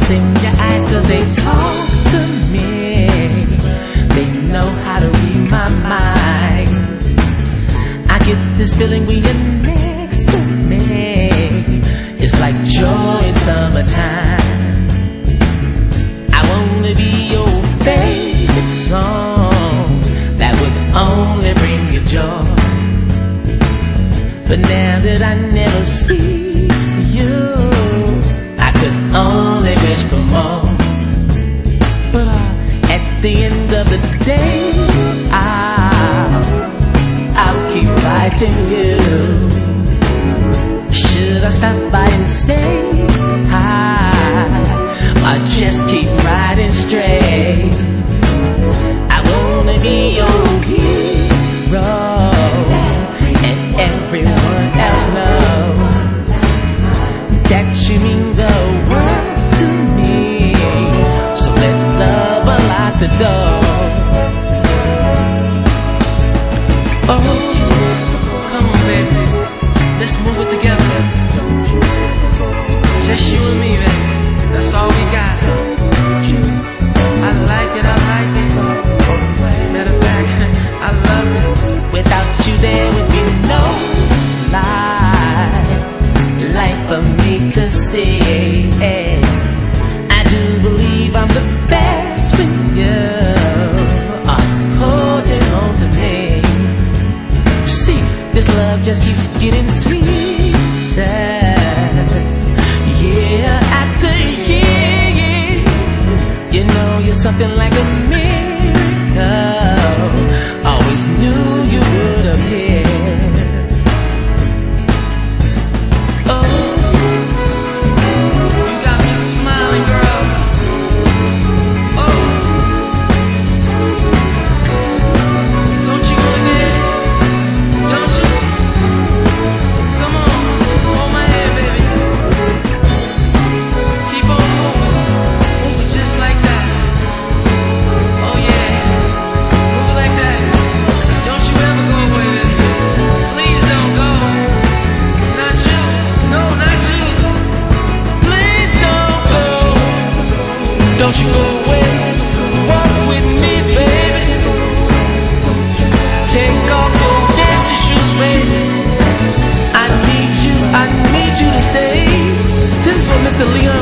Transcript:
What's in your eyes, 'cause they talk to me. They know how to read my mind. I get this feeling when you're next to me. It's like joy in summertime. I wanna be your favorite song that would only bring you joy. But now that I never see you, I could only wish for more. But at the end of the day, I'll keep writing you. Should I stop by and say hi, or just keep riding straight? I wanna be your hero, and everyone else knows that you mean the world to me. So let love unlock the door. Oh, come on, baby, let's move it together. Just you and me, baby, that's all we got. I like it, I like it. Matter of fact, I love it. Without you there would be no life for me to see. I do believe I'm the best when you are holding on to me. See, this love just keeps getting sweeter, year after year. You know you're something like a miracle. Always knew you would appear. Oh, you got me smiling, girl. Oh, don't you wanna dance? Don't you? Come on, hold my hand, baby. Keep on moving, moving just like that. Oh yeah, move like that. Don't you ever go away, baby. Please don't go. Not you, no, not you. Please don't go. Don't you go away. Walk with me, baby. Take off your dancing shoes, baby. I need you to stay. This is what Mr. Leon